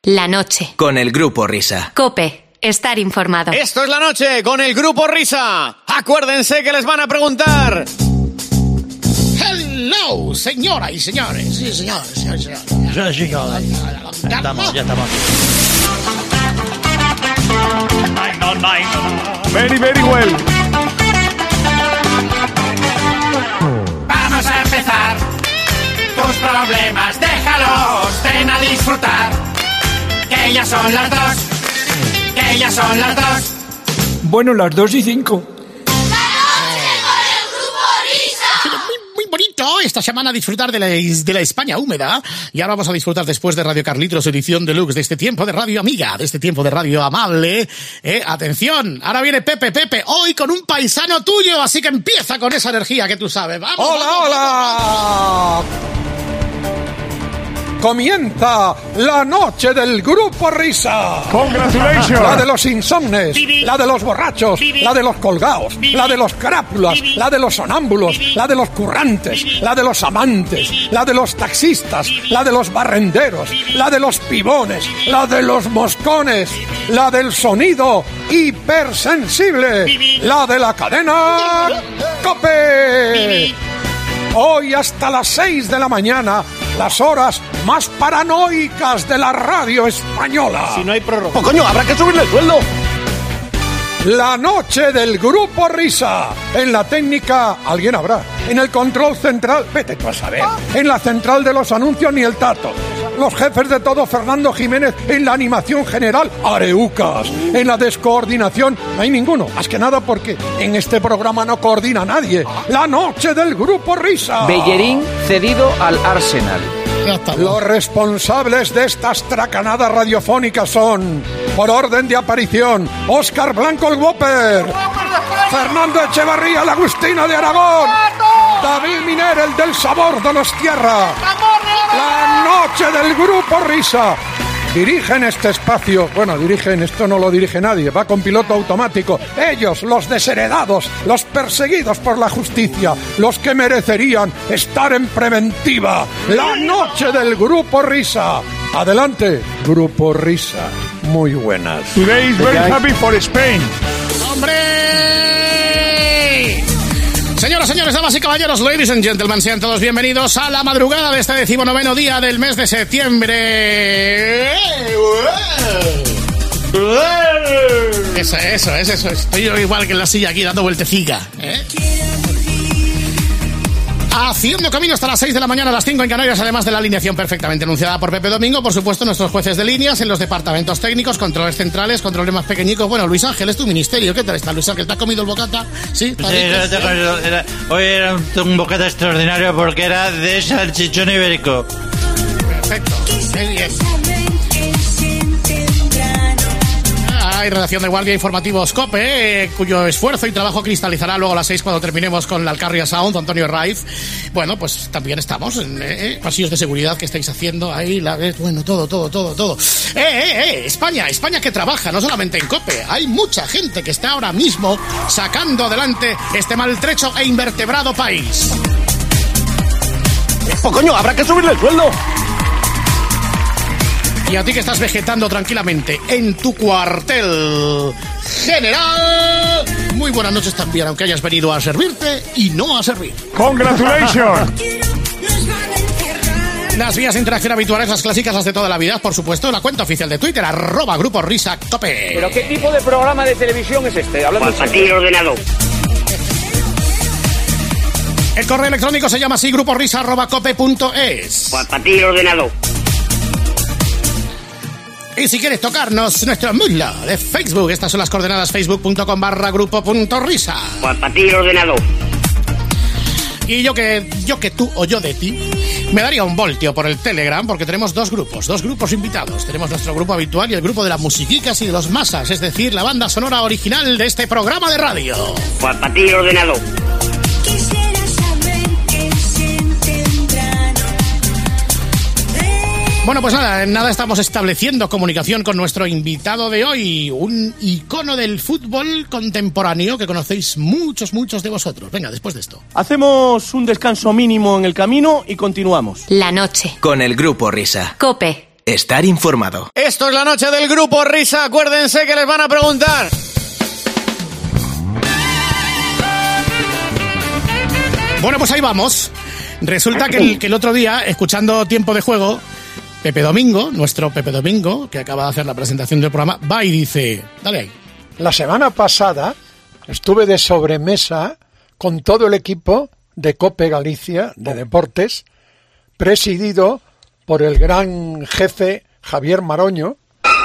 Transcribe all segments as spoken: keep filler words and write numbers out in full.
La noche. Con el Grupo Risa. COPE. Estar informado. Esto es La Noche con el Grupo Risa. Acuérdense que les van a preguntar. Hello, señora y señores. Sí, señores, señores, señores. Sí, señores. Ya estamos, ya estamos. Very, very well. Vamos a empezar. Tus problemas, déjalos, ven a disfrutar. Que ya son las dos, que ya son las dos. Bueno, las dos y cinco. Muy bonito esta semana disfrutar de la, de la España húmeda. Y ahora vamos a disfrutar después de Radio Carlitos, edición deluxe, de este tiempo de radio amiga, de este tiempo de radio amable. Eh, atención, ahora viene Pepe Pepe, hoy con un paisano tuyo, así que empieza con esa energía que tú sabes. ¡Vamos! ¡Hola, vamos, hola! vamos! Comienza la noche del Grupo Risa. Congratulations. La de los insomnes, Bibi. la de los borrachos, Bibi. la de los colgados, Bibi. la de los crápulas, Bibi. la de los sonámbulos, Bibi. la de los currantes, Bibi. la de los amantes, Bibi. la de los taxistas, Bibi. la de los barrenderos, Bibi. la de los pibones, Bibi. la de los moscones, la del sonido hipersensible, Bibi. la de la cadena COPE. Bibi. Hoy hasta las seis de la mañana, las horas más paranoicas de la radio española. Si no hay prórroga. Pues coño, habrá que subirle el sueldo. La noche del Grupo Risa. En la técnica, alguien habrá. En el control central, vete tú a saber. En la central de los anuncios, ni el tato. Los jefes de todo, Fernando Jiménez. En la animación general, Areucas. En la descoordinación, no hay ninguno. Más que nada porque en este programa no coordina nadie. La noche del Grupo Risa. Bellerín cedido al Arsenal. Ya está. Los responsables de estas tracanadas radiofónicas son, por orden de aparición, Óscar Blanco el Whopper, Fernando Echevarría la Agustina de Aragón, David Miner el del sabor de los tierra, la noche del Grupo Risa. Dirigen este espacio, bueno, dirigen, esto no lo dirige nadie, va con piloto automático. Ellos, los desheredados, los perseguidos por la justicia, los que merecerían estar en preventiva. La noche del Grupo Risa. Adelante, Grupo Risa. Muy buenas. Today is very happy for Spain. ¡Hombre! Señoras, señores, damas y caballeros, ladies and gentlemen, sean todos bienvenidos a la madrugada de este decimonoveno día del mes de septiembre. Eso, eso, es eso. Estoy yo igual que en la silla aquí dando vueltecica, ¿eh? Haciendo camino hasta las seis de la mañana, a las cinco en Canarias, además de la alineación perfectamente anunciada por Pepe Domingo, por supuesto, nuestros jueces de líneas en los departamentos técnicos, controles centrales, controles más pequeñicos. Bueno, Luis Ángel, es tu ministerio. ¿Qué tal está, Luis Ángel? ¿Te has comido el bocata? Sí, Sí, no te acuerdo, era- hoy era un, un bocata extraordinario porque era de salchichón ibérico. Perfecto. Muy bien. Hay redacción de Guardia Informativos COPE, eh, cuyo esfuerzo y trabajo cristalizará luego a las seis cuando terminemos con la Alcarria Sound, Antonio Raiz. Bueno, pues también estamos en eh, pasillos de seguridad que estáis haciendo ahí, la vez, bueno, todo, todo, todo, todo. ¡Eh, eh, eh! España, España que trabaja, no solamente en COPE. Hay mucha gente que está ahora mismo sacando adelante este maltrecho e invertebrado país. Pues coño, habrá que subirle el sueldo. Y a ti que estás vegetando tranquilamente en tu cuartel general, muy buenas noches también, aunque hayas venido a servirte y no a servir. Congratulations. Las vías de interacción habituales, las clásicas, las de toda la vida, por supuesto, la cuenta oficial de Twitter, arroba Grupo Risa Cope. ¿Pero qué tipo de programa de televisión es este? Hablando Pues para ti el ordenador. El correo electrónico se llama así, gruporisa arroba cope punto es. Pues para ti el ordenador. Y si quieres tocarnos nuestro muslo de Facebook, estas son las coordenadas, facebook.com barra grupo punto risa. Pues para ti el ordenador. Y yo que, yo que tú o yo de ti, me daría un voltio por el Telegram, porque tenemos dos grupos, dos grupos invitados. Tenemos nuestro grupo habitual y el grupo de las musiquicas y de los masas, es decir, la banda sonora original de este programa de radio. Pues para ti el ordenador. Bueno, pues nada, en nada estamos estableciendo comunicación con nuestro invitado de hoy, un icono del fútbol contemporáneo que conocéis muchos, muchos de vosotros. Venga, después de esto. Hacemos un descanso mínimo en el camino y continuamos. La noche. Con el Grupo Risa. COPE. estar informado. Esto es la noche del Grupo Risa. Acuérdense que les van a preguntar. Bueno, pues ahí vamos. Resulta que el, que el otro día, escuchando Tiempo de Juego, Pepe Domingo, nuestro Pepe Domingo, que acaba de hacer la presentación del programa, va y dice, dale ahí. La semana pasada estuve de sobremesa con todo el equipo de COPE Galicia de deportes, presidido por el gran jefe Javier Maroño.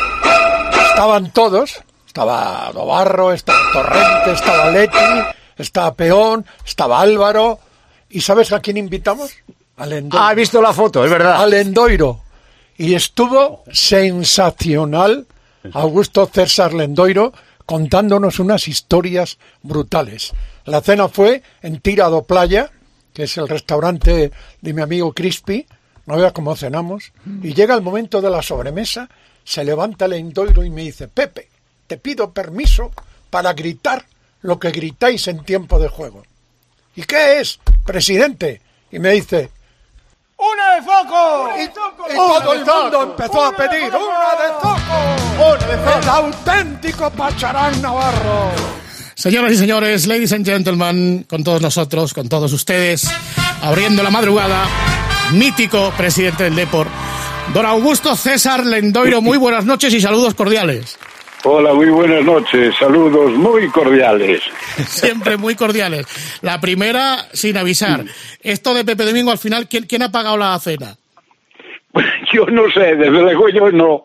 Estaban todos, estaba Dobarro, estaba Torrente, estaba Leti, estaba Peón, estaba Álvaro. ¿Y sabes a quién invitamos? Al Endoiro. Ah, he visto la foto, es verdad. Al Endoiro. Y estuvo sensacional Augusto César Lendoiro contándonos unas historias brutales. La cena fue en Tira do Playa, que es el restaurante de mi amigo Crispy. No veas cómo cenamos. Y llega el momento de la sobremesa, se levanta Lendoiro y me dice, Pepe, te pido permiso para gritar lo que gritáis en Tiempo de Juego. ¿Y qué es, presidente? Y me dice, ¡una de Zoco! Y, y todo el mundo empezó a pedir, ¡una de Zoco! ¡Una de Zoco! El auténtico Pacharán Navarro. Señoras y señores, ladies and gentlemen, con todos nosotros, con todos ustedes, abriendo la madrugada, mítico presidente del Depor, don Augusto César Lendoiro. Muy buenas noches y saludos cordiales. Hola, muy buenas noches, saludos muy cordiales. Siempre muy cordiales. La primera, sin avisar. Esto de Pepe Domingo, al final, ¿quién, quién ha pagado la cena? Pues yo no sé, desde luego yo no.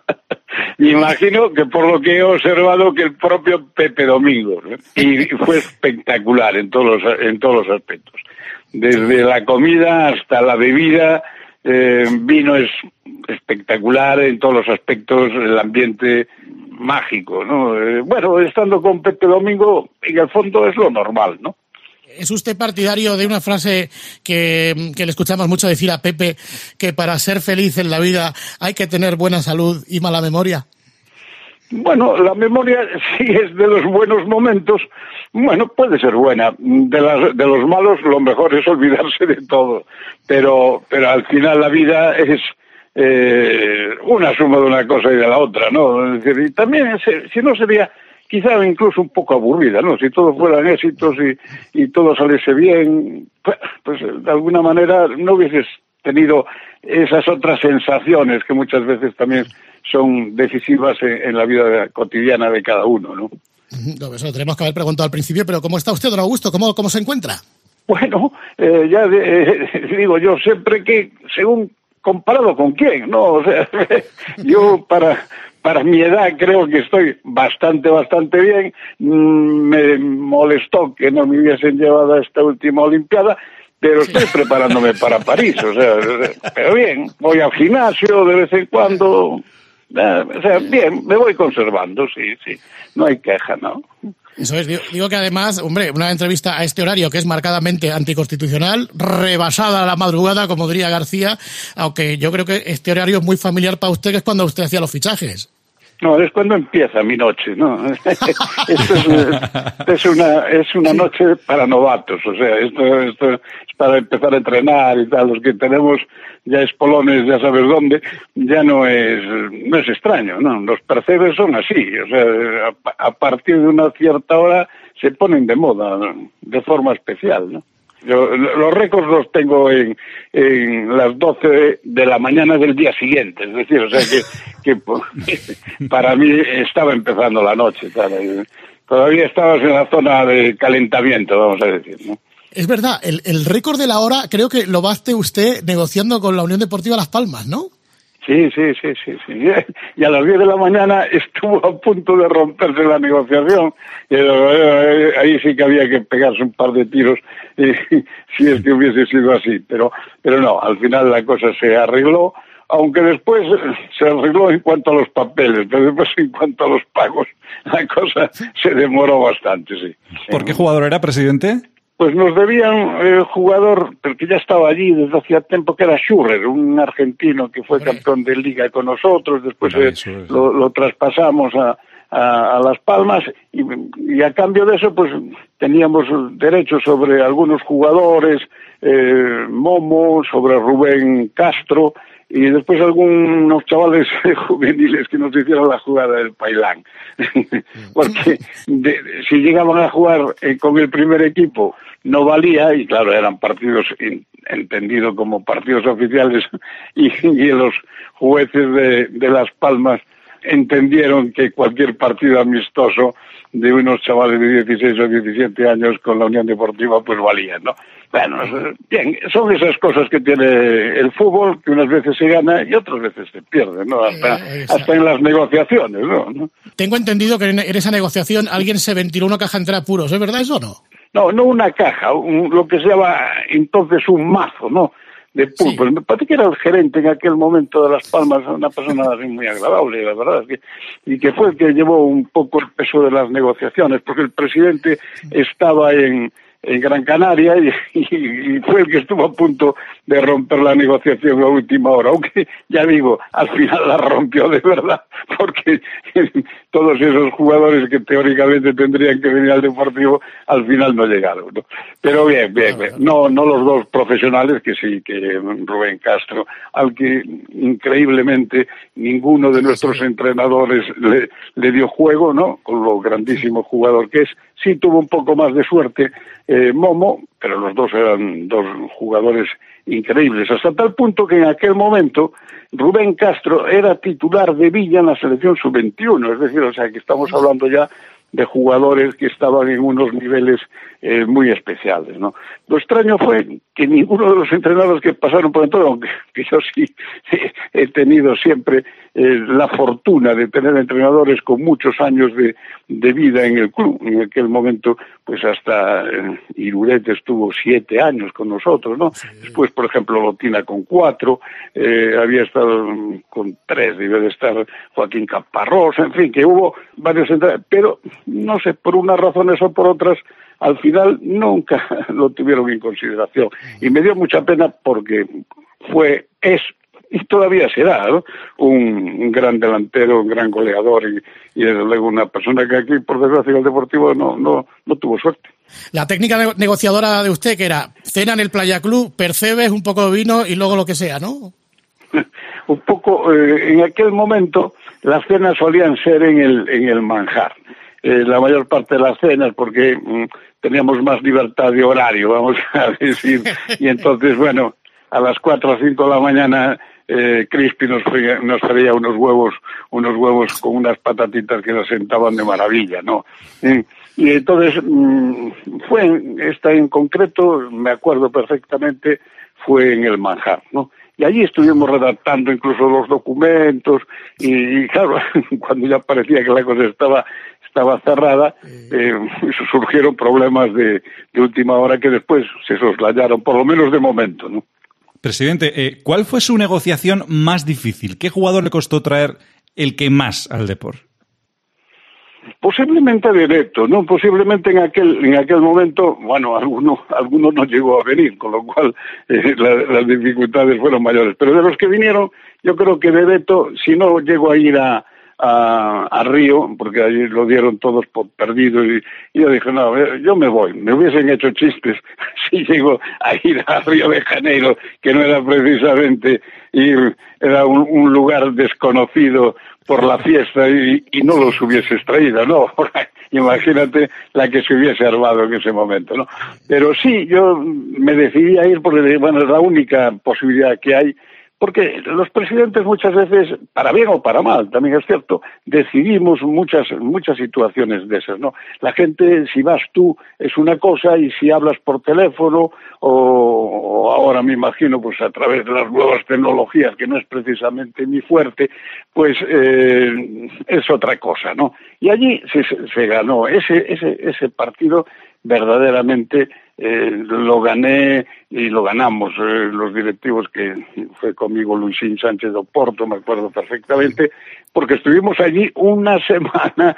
Me imagino que por lo que he observado que el propio Pepe Domingo, ¿no? Y fue espectacular en todos los, en todos los aspectos. Desde la comida hasta la bebida, eh, vino es espectacular en todos los aspectos, el ambiente mágico, ¿no? Eh, bueno, estando con Pepe Domingo, en el fondo es lo normal, ¿no? ¿Es usted partidario de una frase que, que le escuchamos mucho decir a Pepe, que para ser feliz en la vida hay que tener buena salud y mala memoria? Bueno, la memoria sí es de los buenos momentos, bueno, puede ser buena. De, las, de los malos lo mejor es olvidarse de todo, pero, pero al final la vida es eh, una suma de una cosa y de la otra, ¿no? Es decir, y también, si no sería quizá incluso un poco aburrida, ¿no? Si todo fueran éxitos y, y todo saliese bien, pues, pues de alguna manera no hubieses tenido esas otras sensaciones que muchas veces también son decisivas en, en la vida cotidiana de cada uno, ¿no? No, eso lo tenemos que haber preguntado al principio, pero ¿cómo está usted, don Augusto? ¿Cómo, cómo se encuentra? Bueno, eh, ya de, eh, digo yo siempre que, según comparado con quién, ¿no? O sea, yo para... Para mi edad creo que estoy bastante, bastante bien. Me molestó que no me hubiesen llevado a esta última Olimpiada, pero estoy preparándome para París, o sea, pero bien, voy al gimnasio de vez en cuando, o sea, bien, me voy conservando, sí, sí, no hay queja, ¿no? Eso es, digo, digo que además, hombre, una entrevista a este horario que es marcadamente anticonstitucional, rebasada a la madrugada, como diría García, aunque yo creo que este horario es muy familiar para usted, que es cuando usted hacía los fichajes. No, es cuando empieza mi noche, ¿no? Esto es, es una es una noche para novatos, o sea, esto, esto es para empezar a entrenar y tal. Los que tenemos ya espolones, ya sabes dónde, ya no es no es extraño, ¿no? Los percebes son así, o sea, a, a partir de una cierta hora se ponen de moda, ¿no? De forma especial, ¿no? Yo, los récords los tengo en, en las doce de la mañana del día siguiente, es decir, o sea que, que para mí estaba empezando la noche, ¿sabes? Todavía estabas en la zona de calentamiento, vamos a decir, ¿no? Es verdad, el, el récord de la hora creo que lo bate usted negociando con la Unión Deportiva Las Palmas, ¿no? Sí, sí, sí, sí, sí. Y a las diez de la mañana estuvo a punto de romperse la negociación. Y ahí sí que había que pegarse un par de tiros eh, si es que hubiese sido así. Pero, pero no, al final la cosa se arregló, aunque después se arregló en cuanto a los papeles, pero después en cuanto a los pagos la cosa se demoró bastante, sí. ¿Por qué jugador era, presidente? Pues nos debían un eh, jugador, porque ya estaba allí desde hacía tiempo, que era Schürrer, un argentino que fue campeón de Liga con nosotros, después eh, lo, lo traspasamos a, a, a Las Palmas y, y a cambio de eso pues teníamos derechos sobre algunos jugadores, eh, Momo, sobre Rubén Castro, y después algunos chavales juveniles que nos hicieron la jugada del pailán. Porque de, si llegaban a jugar eh, con el primer equipo no valía, y claro, eran partidos in, entendidos como partidos oficiales, y, y los jueces de, de Las Palmas entendieron que cualquier partido amistoso de unos chavales de dieciséis o diecisiete años con la Unión Deportiva pues valía, ¿no? Bueno, bien, son esas cosas que tiene el fútbol, que unas veces se gana y otras veces se pierde, ¿no? Hasta, eh, hasta en las negociaciones, ¿no? Tengo entendido que en esa negociación alguien se ventiló una caja entera de puros, ¿es verdad eso o no? No, no una caja, un, lo que se llama entonces un mazo, ¿no? De pulpos. Sí. Me parece que era el gerente en aquel momento de Las Palmas, una persona así muy agradable, la verdad, que, y que fue el que llevó un poco el peso de las negociaciones, porque el presidente estaba en, en Gran Canaria y, y, y fue el que estuvo a punto de romper la negociación a última hora, aunque ya digo, al final la rompió de verdad, porque todos esos jugadores que teóricamente tendrían que venir al Deportivo al final no llegaron, ¿no? Pero bien, bien, bien. No, no los dos profesionales, que sí, que Rubén Castro, al que increíblemente ninguno de nuestros entrenadores le, le dio juego, ¿no? Con lo grandísimo jugador que es. Sí tuvo un poco más de suerte eh, Momo, pero los dos eran dos jugadores increíbles, hasta tal punto que en aquel momento Rubén Castro era titular de Villa en la selección sub veintiuno, es decir, o sea que estamos hablando ya de jugadores que estaban en unos niveles eh, muy especiales, ¿no? Lo extraño fue que ninguno de los entrenadores que pasaron por entonces, aunque que yo sí he tenido siempre eh, la fortuna de tener entrenadores con muchos años de, de vida en el club. En aquel momento, pues hasta eh, Irurete estuvo siete años con nosotros, ¿no? Sí. Después, por ejemplo, Lotina con cuatro, eh, había estado con tres, debe de estar Joaquín Caparrós, en fin, que hubo varios entrenadores, pero no sé, por unas razones o por otras, al final nunca lo tuvieron en consideración. Y me dio mucha pena porque fue, es, y todavía será, ¿no? un, un gran delantero, un gran goleador y, y desde luego una persona que aquí, por desgracia, el Deportivo no, no, no tuvo suerte. La técnica negociadora de usted, que era cena en el Playa Club, percebes un poco de vino y luego lo que sea, ¿no? Un poco, eh, en aquel momento las cenas solían ser en el, en el manjar. Eh, la mayor parte de las cenas, porque mm, teníamos más libertad de horario, vamos a decir, y entonces, bueno, a las cuatro o cinco de la mañana eh, Crispy nos freía, nos freía unos huevos, unos huevos con unas patatitas que nos sentaban de maravilla, ¿no? Y, y entonces, mm, fue, esta en concreto, me acuerdo perfectamente, fue en el manjar, ¿no? Y allí estuvimos redactando incluso los documentos y, y claro, cuando ya parecía que la cosa estaba estaba cerrada, eh, surgieron problemas de, de última hora que después se soslayaron, por lo menos de momento, ¿no? Presidente, eh, ¿cuál fue su negociación más difícil? ¿Qué jugador le costó traer el que más al Depor? Posiblemente Bebeto, ¿no? Posiblemente en aquel en aquel momento, bueno, alguno alguno no llegó a venir, con lo cual eh, la, las dificultades fueron mayores. Pero de los que vinieron, yo creo que Bebeto, si no llegó a ir a A, a Río, porque allí lo dieron todos por perdido y, y yo dije, no, yo me voy, me hubiesen hecho chistes si llego a ir a Río de Janeiro, que no era precisamente ir, era un, un lugar desconocido por la fiesta y, y no los hubiese traído, ¿no? Imagínate la que se hubiese armado en ese momento, ¿no? Pero sí, yo me decidí a ir porque, bueno, es la única posibilidad que hay. Porque los presidentes muchas veces, para bien o para mal, también es cierto, decidimos muchas muchas situaciones de esas, ¿no? La gente, si vas tú, es una cosa, y si hablas por teléfono, o, o ahora me imagino, pues a través de las nuevas tecnologías, que no es precisamente mi fuerte, pues eh, es otra cosa, ¿no? Y allí se, se ganó ese, ese, ese partido verdaderamente. Eh, lo gané y lo ganamos eh, los directivos, que fue conmigo Luisín Sánchez de Oporto, me acuerdo perfectamente, porque estuvimos allí una semana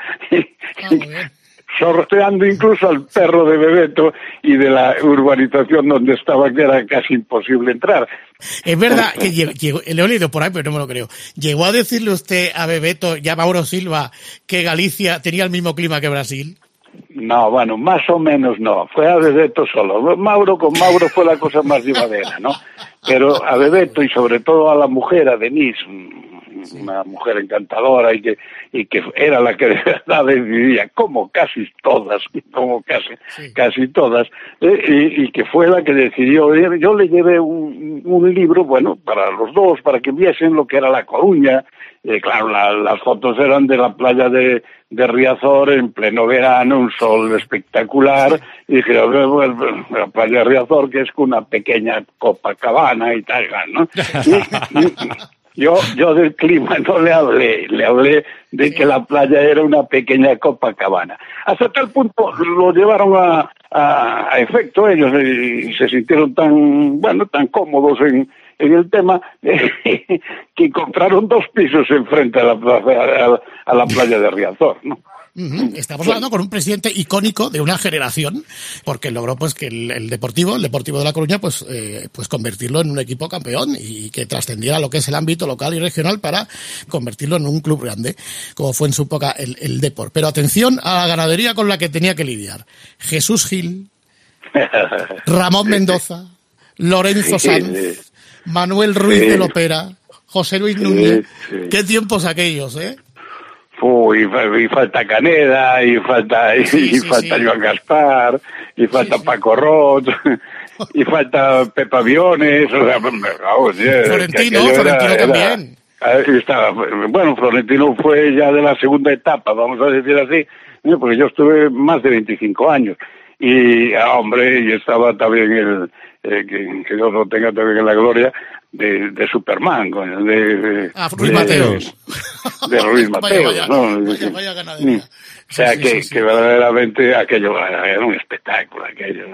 sorteando incluso al perro de Bebeto y de la urbanización donde estaba, que era casi imposible entrar. Es verdad que llegó, le he leído por ahí, pero no me lo creo. ¿Llegó a decirle usted a Bebeto y a Mauro Silva que Galicia tenía el mismo clima que Brasil? No, bueno, más o menos no. Fue a Bebeto solo. Mauro, con Mauro fue la cosa más llevadera, ¿no? Pero a Bebeto y sobre todo a la mujer, a Denise, una mujer encantadora y que y que era la que de verdad decidía, como casi todas, como casi sí. casi todas, eh, y, y que fue la que decidió. Yo le llevé un, un libro, bueno, para los dos, para que viesen lo que era La Coruña. Eh, claro, la, las fotos eran de la playa de, de Riazor en pleno verano, un sol espectacular, y dije, bueno, la playa de Riazor, que es una pequeña Copacabana y tal, ¿no? Y, y, Yo, yo del clima no le hablé, le hablé de que la playa era una pequeña Copacabana. Hasta tal punto lo llevaron a, a, a efecto ellos y se sintieron tan, bueno, tan cómodos en, en el tema eh, que compraron dos pisos enfrente a la, a, a la playa de Riazor, ¿no? Uh-huh. Estamos hablando con un presidente icónico de una generación, porque logró pues que el, el Deportivo, el Deportivo de La Coruña, pues, eh, pues convertirlo en un equipo campeón y que trascendiera lo que es el ámbito local y regional para convertirlo en un club grande, como fue en su época el, el Depor. Pero atención a la ganadería con la que tenía que lidiar. Jesús Gil, Ramón Mendoza, Lorenzo Sanz, Manuel Ruiz de Lopera, José Luis Núñez. Qué tiempos aquellos, ¿eh? Uy, y falta Caneda, y falta y, sí, sí, falta sí. Joan Gaspar, y falta sí, sí. Paco Roth, y falta Pepa Aviones, o sea, vamos, Florentino, Florentino era, también. Era, estaba, bueno, Florentino fue ya de la segunda etapa, vamos a decir así, porque yo estuve más de veinticinco años, y, ah, hombre, y estaba también el, eh, que, que Dios lo tenga también en la gloria, de, de Superman, coño, de, de, ah, Ruiz de, Mateos. De, de Ruiz Mateos, vaya, ¿no? Vaya, vaya ganadería. O sea, sí, que, sí, sí. que verdaderamente aquello era un espectáculo, aquello.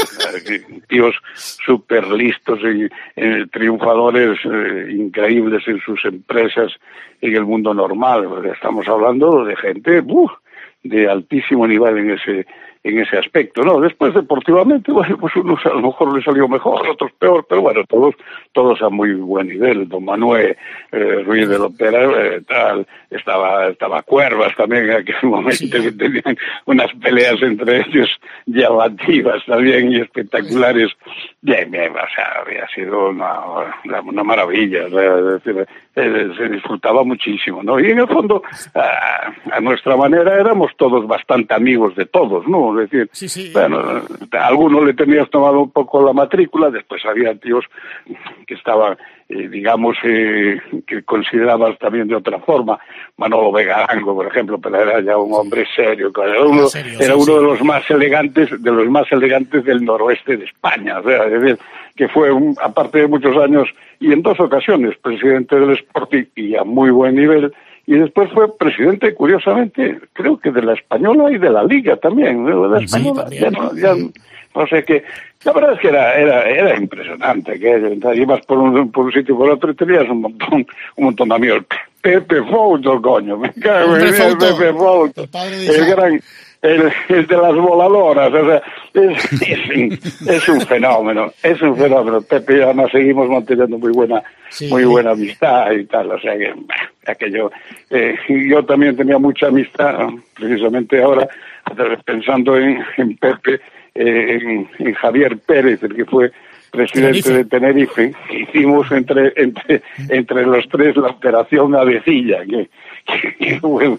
Tíos súper listos y eh, triunfadores eh, increíbles en sus empresas en el mundo normal. Estamos hablando de gente uh, de altísimo nivel en ese en ese aspecto, ¿no? Después, deportivamente, bueno, pues unos a lo mejor le salió mejor, otros peor, pero bueno, todos todos a muy buen nivel. Don Manuel, eh, Ruiz de Lopera, eh, tal, estaba estaba Cuervas también en aquel momento, sí. que tenían unas peleas entre ellos llamativas también y espectaculares. Bien, bien, o sea, había sido una, una maravilla, o sea, es decir, eh, se disfrutaba muchísimo, ¿no? Y en el fondo, a, a nuestra manera, éramos todos bastante amigos de todos, ¿no? Es decir, sí, sí. bueno, a algunos le tenías tomado un poco la matrícula, después había tíos que estaban, eh, digamos, eh, que considerabas también de otra forma. Manolo Vega Arango, por ejemplo, pero era ya un hombre serio, era uno, serio, era sí, uno sí. de los más elegantes, de los más elegantes del noroeste de España, o sea, es decir, que fue, un, aparte de muchos años, y en dos ocasiones, presidente del Sporting, y a muy buen nivel, y después fue presidente, curiosamente, creo que de la Española y de la Liga también, de la Española, sí, ya no, ya, no sé qué. La verdad es que era era era impresionante, que ibas por un, por un sitio y por otro y tenías un montón, un montón de amigos. Pepe Fouto, coño, me cago en el Pepe Fouto, el, el gran... El, el de las voladoras, o sea, es, es, es un fenómeno, es un fenómeno. Pepe y yo nos seguimos manteniendo muy buena, sí. muy buena amistad y tal, o sea que, aquello, eh, yo también tenía mucha amistad, precisamente ahora, pensando en, en Pepe, eh, en, en Javier Pérez, el que fue presidente Tenerife. de Tenerife, hicimos entre, entre, entre los tres la operación Avecilla, que, que fue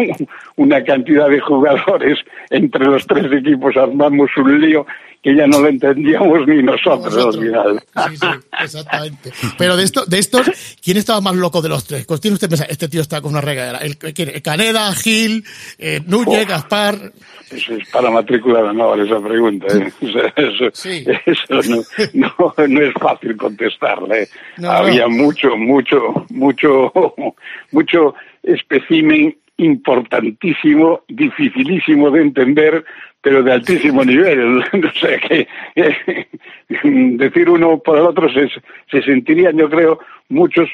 una cantidad de jugadores, entre los tres equipos armamos un lío que ya no lo entendíamos ni nosotros, nosotros. Al final. Sí, sí, exactamente. Pero de esto, de estos, ¿quién estaba más loco de los tres? Tiene usted pensar, este tío está con una regadera. El, el Caneda, Gil, eh, Núñez, oh, Gaspar. Eso es para matrícula de honor, esa pregunta. ¿eh? Eso, sí. eso no, no, no es fácil contestarle. No, Había no. mucho, mucho, mucho, mucho espécimen importantísimo, dificilísimo de entender, pero de altísimo nivel. O sea que eh, decir uno por el otro se, se sentirían, yo creo, muchos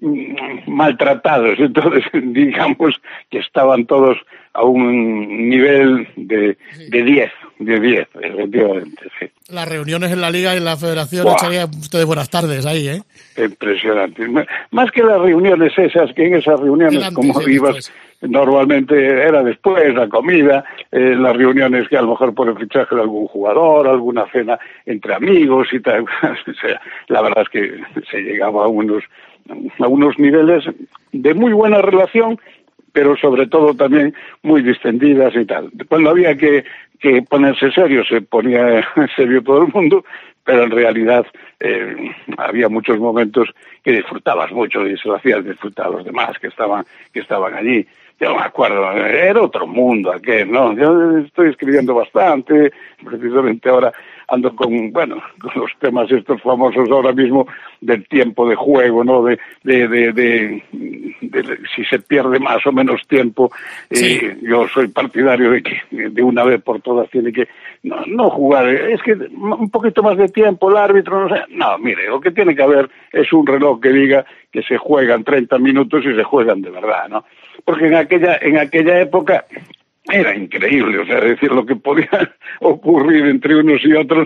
maltratados. Entonces, digamos que estaban todos a un nivel de de diez, de diez, efectivamente, sí. Las reuniones en la Liga y en la Federación echarían ustedes buenas tardes ahí, ¿eh? Impresionante. Más que las reuniones esas, que en esas reuniones, Delante, como sí, ibas, normalmente era después, la comida, eh, las reuniones que a lo mejor por el fichaje de algún jugador, alguna cena entre amigos y tal. O sea, la verdad es que se llegaba a unos, a unos niveles de muy buena relación, pero sobre todo también muy distendidas y tal. Cuando había que, que ponerse serio, se ponía serio todo el mundo, pero en realidad eh, había muchos momentos que disfrutabas mucho y se lo hacías disfrutar a los demás que estaban, que estaban allí. Yo me acuerdo, era otro mundo aquel, ¿no? Yo estoy escribiendo bastante, precisamente ahora ando con, bueno, con los temas estos famosos ahora mismo del tiempo de juego, ¿no? De, de, de, de, de, de si se pierde más o menos tiempo. Sí. Eh, yo soy partidario de que de una vez por todas tiene que no, no jugar. Es que un poquito más de tiempo, el árbitro, no sé. No, mire, lo que tiene que haber es un reloj que diga que se juegan treinta minutos y se juegan de verdad, ¿no? Porque en aquella, en aquella época era increíble, o sea, decir lo que podía ocurrir entre unos y otros,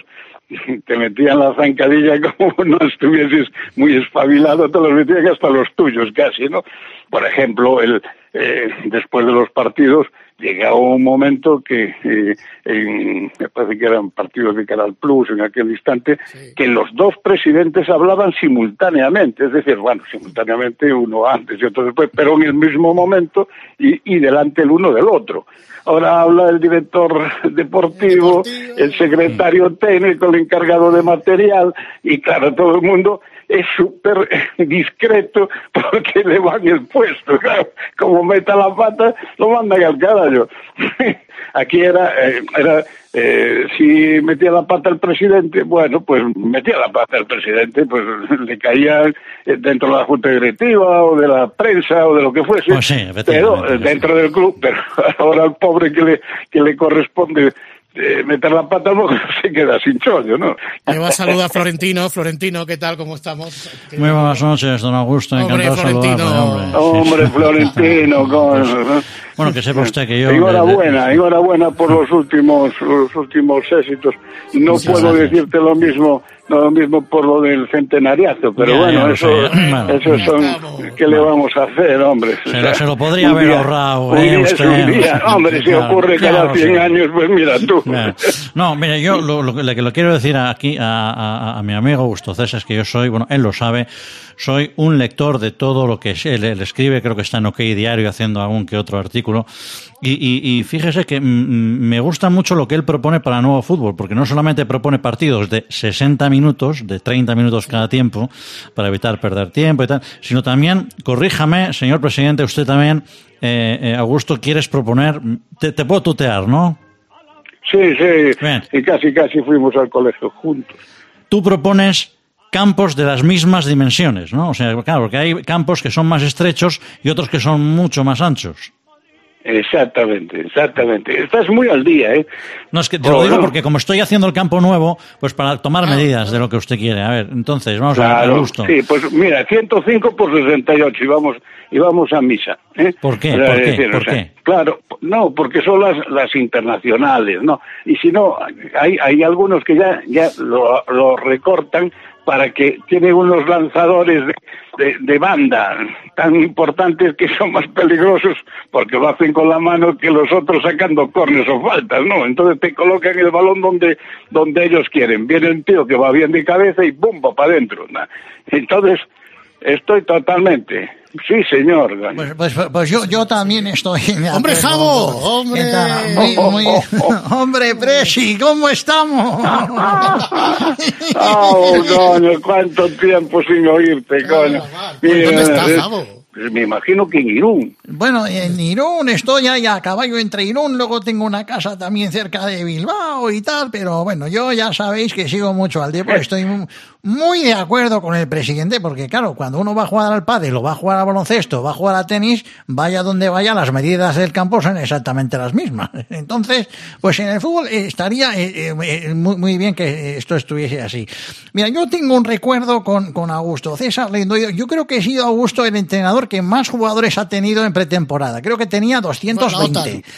te metían la zancadilla como no estuvieses muy espabilado, te los metían hasta los tuyos casi, ¿no? Por ejemplo, el eh, después de los partidos llegaba un momento que eh, en, me parece que eran partidos de Canal Plus en aquel instante, sí, que los dos presidentes hablaban simultáneamente, es decir, bueno, simultáneamente uno antes y otro después, pero en el mismo momento y, y delante el uno del otro. Ahora habla el director deportivo, el secretario técnico, el encargado de material, y claro, todo el mundo es súper discreto porque le van el puesto, claro, como meta la pata, lo mandan al carajo. Aquí era, eh, era eh, si metía la pata el presidente, bueno, pues metía la pata el presidente, pues le caía dentro de la junta directiva o de la prensa o de lo que fuese, pues sí, pero dentro del club, pero ahora al pobre que le, que le corresponde Eh, meter la pata, luego se queda sin chollo, ¿no? Me va a saludar Florentino. Florentino, ¿qué tal? ¿Cómo estamos? Muy buenas noches, don Augusto. Hombre, encantado de saludarle, hombre. Hombre, sí, Florentino. Con... Bueno, que sepa usted que yo... Enhorabuena, enhorabuena por los últimos los últimos éxitos. No Muchas puedo gracias. decirte lo mismo no lo mismo por lo del centenariazo, pero ya, bueno, ya eso, bueno, eso son... ¿Qué bueno. le vamos a hacer, hombre? Se, o sea, se lo podría haber día, ahorrado, un ¿eh? día Usted, es un día. Hombre, si claro, ocurre cada claro, cien sí. años, pues mira tú. Claro. No, mira, yo lo, lo, lo que lo quiero decir aquí a, a, a mi amigo Augusto César es que yo soy, bueno, él lo sabe, soy un lector de todo lo que él, él escribe, creo que está en OK Diario haciendo algún que otro artículo, y, y, y fíjese que mm, me gusta mucho lo que él propone para el nuevo fútbol, porque no solamente propone partidos de sesenta minutos, de treinta minutos cada tiempo, para evitar perder tiempo y tal, sino también, corríjame, señor presidente, usted también, eh, eh, Augusto, quieres proponer, te, te puedo tutear, ¿no? Sí, sí, Bien. y casi, casi fuimos al colegio juntos. Tú propones campos de las mismas dimensiones, ¿no? O sea, claro, porque hay campos que son más estrechos y otros que son mucho más anchos. Exactamente, exactamente. Estás muy al día, ¿eh? No, es que te oh, lo digo no. porque como estoy haciendo el campo nuevo, pues para tomar medidas de lo que usted quiere. A ver, entonces, vamos claro, a ver, gusto. Sí, pues mira, ciento cinco por sesenta y ocho y vamos, y vamos a misa, ¿eh? ¿Por qué? ¿Por qué? Decir, ¿Por o sea, qué? Claro, no, porque son las, las internacionales, ¿no? Y si no, hay, hay algunos que ya, ya lo, lo recortan para que tiene unos lanzadores de, de, de banda tan importantes que son más peligrosos porque lo hacen con la mano que los otros sacando córneres o faltas, ¿no? Entonces te colocan el balón donde donde ellos quieren. Viene el tío que va bien de cabeza y ¡pum! Va para adentro, ¿no? Entonces, estoy totalmente... Sí, señor. Pues, pues, pues yo, yo también estoy... ¡Hombre, Javo! ¡Hombre! Muy, muy, ¡Hombre, Presi! ¿Cómo estamos? ¡Oh, coño! ¿Cuánto tiempo sin oírte, coño? ¿Dónde estás, Javo? Me imagino que en Irún. Bueno, en Irún estoy ahí a caballo entre Irún, luego tengo una casa también cerca de Bilbao y tal, pero bueno, yo ya sabéis que sigo mucho al tiempo, estoy muy de acuerdo con el presidente, porque claro, cuando uno va a jugar al pádel, o va a jugar al baloncesto, va a jugar a tenis, vaya donde vaya, las medidas del campo son exactamente las mismas. Entonces, pues en el fútbol estaría eh, eh, muy, muy bien que esto estuviese así. Mira, yo tengo un recuerdo con, con Augusto César Lendoido. Yo creo que he sido Augusto el entrenador que más jugadores ha tenido en pretemporada. Creo que tenía doscientos veinte. Bueno,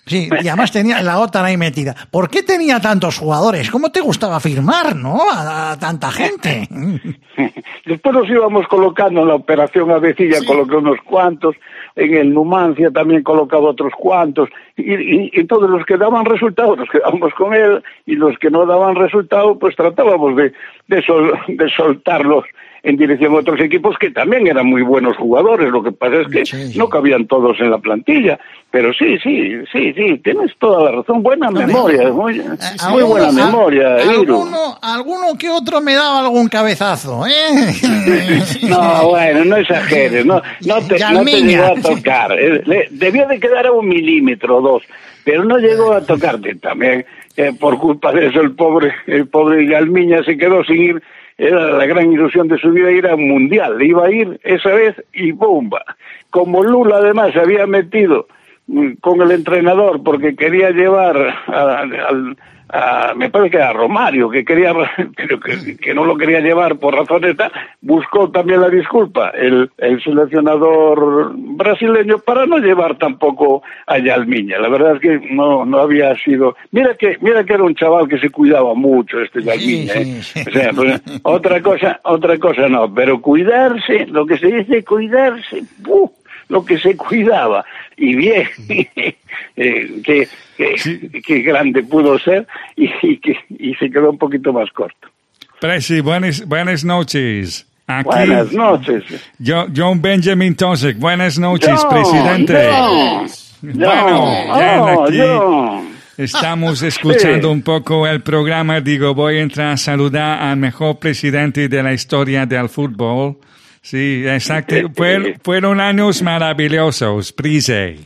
Sí, y además tenía la OTAN ahí metida. ¿Por qué tenía tantos jugadores? ¿Cómo te gustaba firmar, no? A, a tanta gente. Después nos íbamos colocando en la operación Avecilla, sí. Coloqué unos cuantos, en el Numancia también colocaba otros cuantos, y, y, y todos los que daban resultado nos quedábamos con él, y los que no daban resultado, pues tratábamos de, de, sol, de soltarlos en dirección a otros equipos que también eran muy buenos jugadores. Lo que pasa es que sí, sí. no cabían todos en la plantilla, pero sí, sí, sí, sí, tienes toda la razón. Buena no, memoria, muy, sí, sí, muy buena memoria. Alguno, alguno que otro me daba algún cabezazo, ¿eh? No, bueno, no exageres, no, no te, no te llegó a tocar. Le, debió de quedar a un milímetro o dos, pero no llegó a tocarte también. Eh, por culpa de eso el pobre, el pobre Galmiña se quedó sin ir. Era la gran ilusión de su vida ir a un mundial, iba a ir esa vez y ¡bomba! Como Lula además se había metido con el entrenador porque quería llevar al, a, me parece que era Romario, que quería, pero que, que no lo quería llevar por razones tal, buscó también la disculpa el, el seleccionador brasileño para no llevar tampoco a Yalmiña. La verdad es que no, no había sido, mira que, mira que era un chaval que se cuidaba mucho este Yalmiña, sí, ¿eh? Sí, sí. O sea, pues, otra cosa, otra cosa no, pero cuidarse, lo que se dice cuidarse, ¡uh! Lo que se cuidaba, y bien, eh, que, que, sí. que grande pudo ser, y, y, que, y se quedó un poquito más corto. Presi, buenas, buenas noches. Aquí, buenas noches. Yo, John Benjamin Tosek, buenas noches, John, presidente. John, bueno, John, aquí John. estamos escuchando sí. un poco el programa. Digo, voy a entrar a saludar al mejor presidente de la historia del fútbol. Sí, exacto. Fueron, fueron años maravillosos, Prise.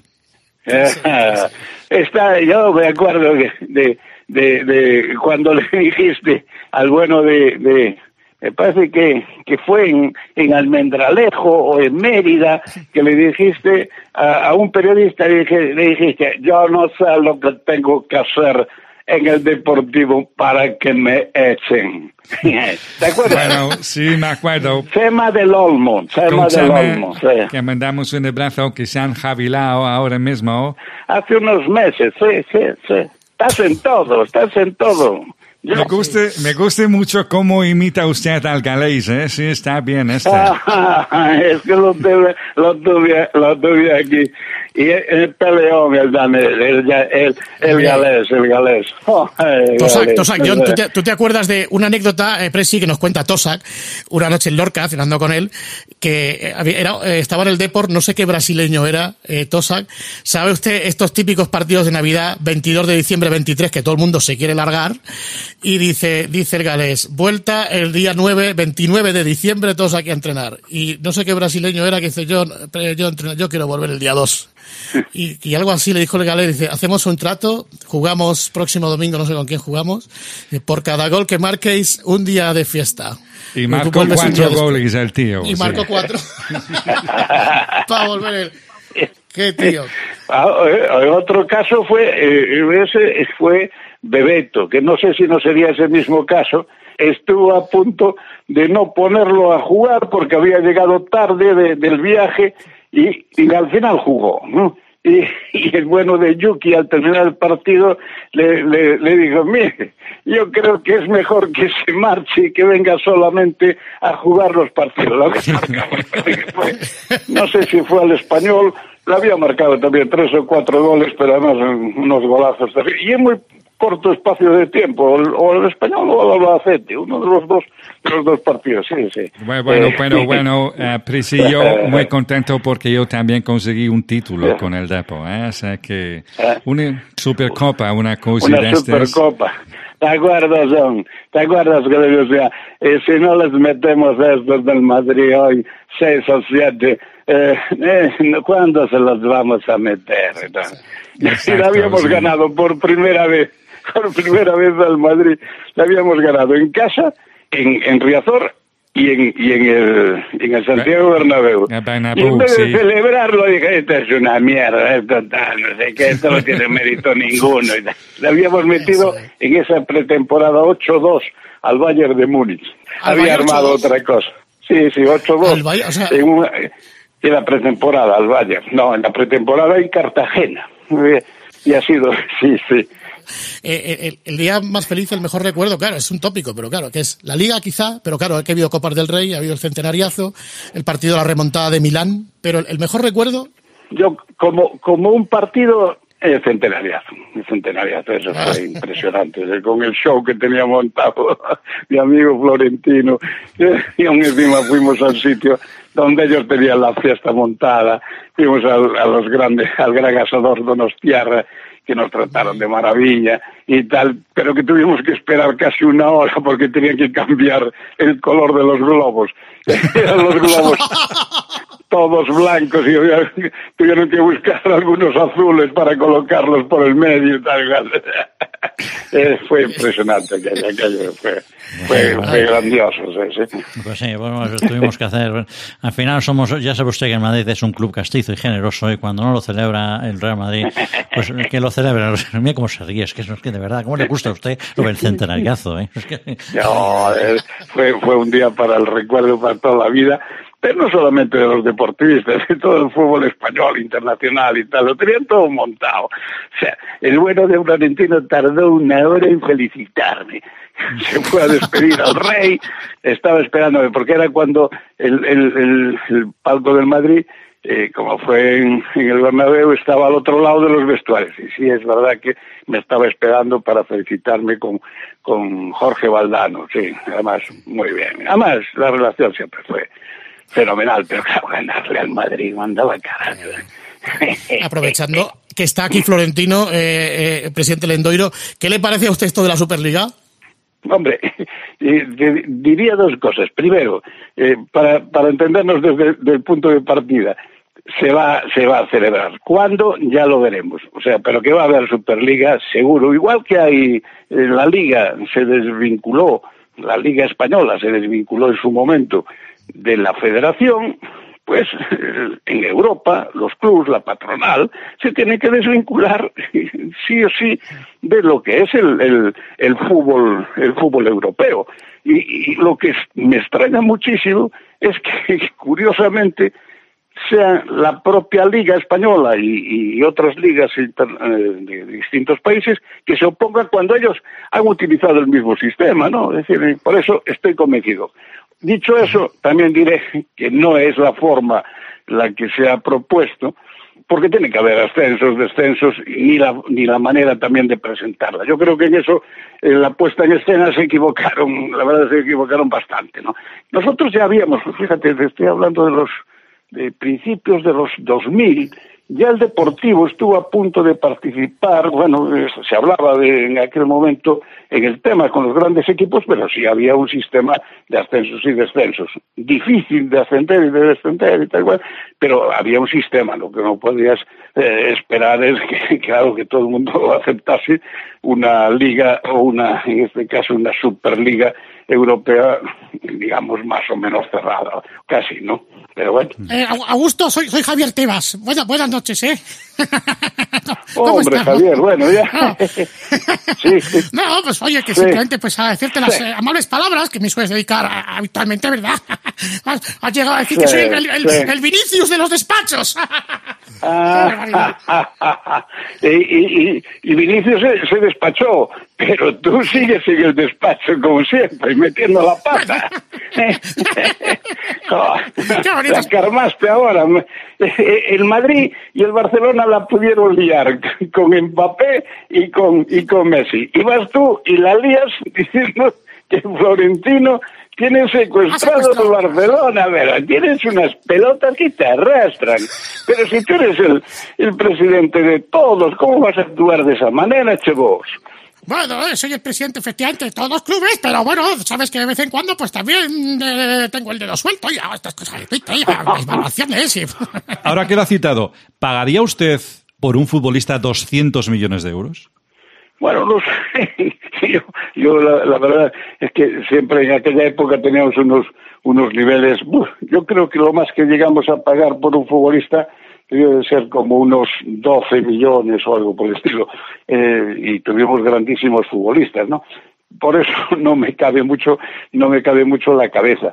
Está, yo me acuerdo de, de, de, de cuando le dijiste al bueno de, de me parece que, que fue en, en Almendralejo o en Mérida, que le dijiste a, a un periodista, le, dije, le dijiste, yo no sé lo que tengo que hacer en el Deportivo para que me echen. ¿Te acuerdas? Bueno, sí, me acuerdo. Sema del Olmo, Sema del Olmo. Sí. Que mandamos un abrazo, que se han jubilado ahora mismo. Hace unos meses, sí, sí, sí. Estás en todo, estás en todo. Yo, me gusta, me gusta mucho cómo imita usted al galés, ¿eh? Sí, está bien este. Es que lo tuve, lo tuve, lo tuve aquí. Y el peleón, el, el, el, el, el galés, el galés. Oh, el Tosak, galés. Tosak, John, ¿tú te, ¿tú te acuerdas de una anécdota, eh, Presi, que nos cuenta Tosak, una noche en Lorca, cenando con él, que era, eh, estaba en el Depor, no sé qué brasileño era, eh, Tosak. ¿Sabe usted estos típicos partidos de Navidad, veintidós de diciembre, veintitrés, que todo el mundo se quiere largar? Y dice, dice el galés, vuelta el día nueve, veintinueve de diciembre, todos aquí a entrenar. Y no sé qué brasileño era que dice, yo, yo, entreno, yo quiero volver el día dos. Y, y algo así le dijo el galés, dice, hacemos un trato, jugamos próximo domingo, no sé con quién jugamos, por cada gol que marquéis, un día de fiesta. Y marcó cuatro goles el tío. Y sí. marcó cuatro. Para volver el... ¿Qué tío? En otro caso fue, eh, ese fue Bebeto, que no sé si no sería ese mismo caso, estuvo a punto de no ponerlo a jugar porque había llegado tarde de, del viaje y, y al final jugó, ¿no? Y, y el bueno de Yuki al terminar el partido le, le, le dijo, mire, yo creo que es mejor que se marche y que venga solamente a jugar los partidos. No sé si fue al Español, le había marcado también tres o cuatro goles, pero además unos golazos. Y en muy corto espacio de tiempo, o el Español o el Albacete, uno de los dos, de los dos partidos, sí, sí. Bueno, bueno, eh, pero bueno, uh, Prisi, yo muy contento porque yo también conseguí un título con el Depo, ¿eh? O sea que una Supercopa, una cosa una de estas. Una Supercopa. ¿Te acuerdas, John? ¿Te acuerdas que le decía, eh, si no les metemos estos del Madrid hoy, seis o siete, eh, eh, ¿cuándo se los vamos a meter? Exacto, y le habíamos sí. ganado por primera vez, por primera vez al Madrid, le habíamos ganado en casa, en, en Riazor y en, y en el, en el Santiago Bernabéu. Bernabéu. Y en vez de sí. celebrarlo, dije, esto es una mierda, esto tal, no sé qué, esto no tiene mérito ninguno. Le habíamos metido en esa pretemporada ocho dos al Bayern de Múnich. Había armado otra cosa. Sí, sí, ocho dos. O sea... en, una, en la pretemporada al Bayern. No, en la pretemporada en Cartagena. y ha sido, sí, sí. Eh, el, el día más feliz, el mejor recuerdo, claro, es un tópico, pero claro, que es la Liga quizá, pero claro, que ha habido Copas del Rey, ha habido el centenariazo, el partido de la remontada de Milán, pero el, el mejor recuerdo... Yo, como, como un partido, el centenariazo, el centenariazo, eso fue impresionante, con el show que tenía montado mi amigo Florentino, y aún encima fuimos al sitio donde ellos tenían la fiesta montada, fuimos al, a los grandes, al gran asador Donostiarra, que nos trataron de maravilla y tal, pero que tuvimos que esperar casi una hora porque tenían que cambiar el color de los globos. Eran los globos todos blancos y tuvieron que buscar algunos azules para colocarlos por el medio y tal. Eh, fue impresionante aquello, aquello fue, fue, fue grandioso. Sí, sí. Pues sí, bueno, lo tuvimos que hacer. Al final somos, ya sabe usted que el Madrid es un club castizo y generoso y cuando no lo celebra el Real Madrid, pues que lo celebra. Mira cómo se ríe, es que, es que de verdad, ¿cómo le gusta a usted lo del centenariazo? ¿eh? Es que... No, eh, fue, fue un día para el recuerdo, para toda la vida. Pero no solamente de los deportistas, de todo el fútbol español, internacional y tal, lo tenían todo montado. O sea, el bueno de Florentino tardó una hora en felicitarme. Se fue a despedir al rey, estaba esperándome, porque era cuando el, el, el, el palco del Madrid, eh, como fue en, en el Bernabéu, estaba al otro lado de los vestuarios. Y sí, es verdad que me estaba esperando para felicitarme con, con Jorge Valdano, sí, además, muy bien. Además, la relación siempre fue fenomenal, pero claro, ganarle al Madrid mandaba carajo. Aprovechando que está aquí Florentino, eh, eh, presidente Lendoiro, ¿qué le parece a usted esto de la Superliga? Hombre, eh, diría dos cosas. Primero, eh, para, para entendernos desde, desde el punto de partida, se va, se va a celebrar. ¿Cuándo? Ya lo veremos. O sea, pero que va a haber Superliga, seguro. Igual que hay, eh, la Liga se desvinculó, la Liga Española se desvinculó en su momento de la federación, pues en Europa los clubes, la patronal, se tienen que desvincular sí o sí de lo que es el, el, el fútbol, el fútbol europeo. Y, y lo que me extraña muchísimo es que, curiosamente, sea la propia Liga Española y, y otras ligas inter, eh, de distintos países que se opongan cuando ellos han utilizado el mismo sistema, ¿no? Es decir, por eso estoy convencido. Dicho eso, también diré que no es la forma la que se ha propuesto, porque tiene que haber ascensos, descensos, ni la, ni la manera también de presentarla. Yo creo que en eso, en la puesta en escena se equivocaron, la verdad se equivocaron bastante, ¿no? Nosotros ya habíamos, fíjate, te estoy hablando de los de principios de los dos mil, ya el Deportivo estuvo a punto de participar, bueno, se hablaba de, en aquel momento en el tema con los grandes equipos, pero sí había un sistema de ascensos y descensos. Difícil de ascender y de descender y tal cual, pero había un sistema. Lo que no podías eh, esperar es que, claro, que todo el mundo aceptase una liga o una, en este caso, una superliga europea, digamos, más o menos cerrada, casi, ¿no? Pero bueno. Eh, Augusto, soy, soy Javier Tebas. Buenas, buenas noches, ¿eh? Hombre, estás? Javier, bueno, ya. No. Sí, sí. No, pues oye, que sí. Simplemente pues a decirte las sí. eh, amables palabras que me sueles dedicar a, a, habitualmente, ¿verdad? Has, has llegado a decir sí, que soy el, el, sí. el Vinicius de los despachos. Ah, y, y, y Vinicius se, se despachó, pero tú sigues en el despacho como siempre, metiendo la pata. Oh, la carmaste ahora. El Madrid y el Barcelona la pudieron liar con Mbappé y con, y con Messi. Y vas tú y la lías diciendo que Florentino tiene secuestrado el Barcelona. A ver, tienes unas pelotas que te arrastran. Pero si tú eres el, el presidente de todos, ¿cómo vas a actuar de esa manera, che vos? Bueno, soy el presidente efectivamente de todos los clubes, pero bueno, sabes que de vez en cuando pues también eh, tengo el dedo suelto y hago estas cosas de Twitter, mis valoraciones y... Ahora que lo ha citado, ¿pagaría usted por un futbolista doscientos millones de euros? Bueno, no sé. Yo, yo la, la verdad es que siempre en aquella época teníamos unos, unos niveles... Uf, yo creo que lo más que llegamos a pagar por un futbolista debe ser como unos doce millones o algo por el estilo, eh, y tuvimos grandísimos futbolistas, ¿no? Por eso no me cabe mucho, no me cabe mucho la cabeza.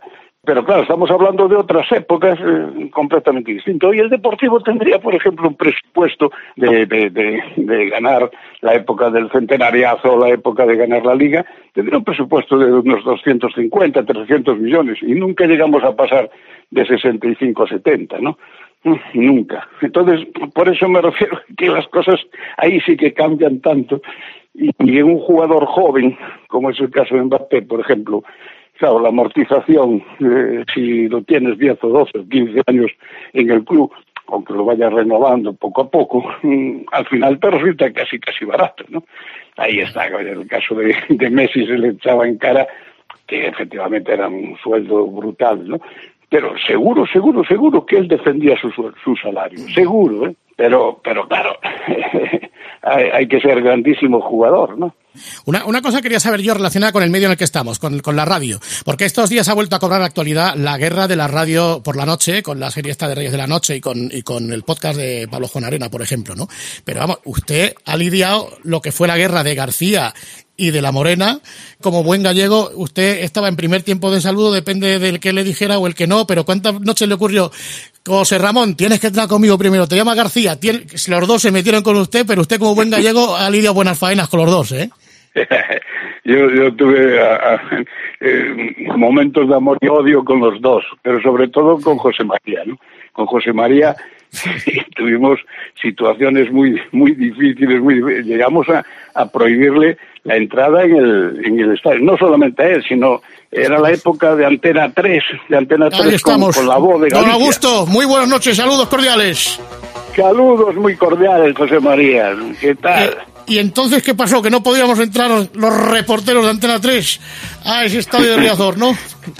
pero claro, estamos hablando de otras épocas eh, completamente distintas. Hoy el Deportivo tendría, por ejemplo, un presupuesto de, de, de, de ganar la época del centenariazo, la época de ganar la Liga, tendría un presupuesto de unos doscientos cincuenta, trescientos millones, y nunca llegamos a pasar de sesenta y cinco a setenta, ¿no? Nunca. Entonces, por eso me refiero que las cosas ahí sí que cambian tanto, y, y en un jugador joven, como es el caso de Mbappé, por ejemplo, claro, la amortización, eh, si lo tienes diez o doce o quince años en el club, aunque lo vayas renovando poco a poco, mmm, al final te resulta casi casi barato, ¿no? Ahí está, en el caso de, de Messi se le echaba en cara que efectivamente era un sueldo brutal, ¿no? Pero seguro, seguro, seguro que él defendía su, su salario, seguro, ¿eh? Pero, pero claro, hay, hay que ser grandísimo jugador, ¿no? Una, una cosa quería saber yo relacionada con el medio en el que estamos, con, con la radio, porque estos días ha vuelto a cobrar actualidad la guerra de la radio por la noche, con la serie esta de Reyes de la Noche y con, y con el podcast de Pablo Juan Arena, por ejemplo, ¿no? Pero vamos, usted ha lidiado lo que fue la guerra de García y de la Morena. Como buen gallego, usted estaba en primer tiempo de saludo, depende del que le dijera o el que no, pero ¿cuántas noches le ocurrió? José Ramón, tienes que entrar conmigo primero, te llama García, tiene, los dos se metieron con usted, pero usted como buen gallego ha lidiado buenas faenas con los dos, ¿eh? yo, yo tuve a, a, eh, momentos de amor y odio con los dos, pero sobre todo con José María, ¿no? Con José María tuvimos situaciones muy muy difíciles, muy llegamos a, a prohibirle la entrada en el en el estadio, no solamente a él, sino era la época de Antena tres, de Antena tres con, con la voz de Galicia. Don Augusto, muy buenas noches, saludos cordiales. Saludos muy cordiales, José María, ¿qué tal? Eh, ¿Y entonces qué pasó? ¿Que no podíamos entrar los reporteros de Antena tres a ese estadio de Riazor, no?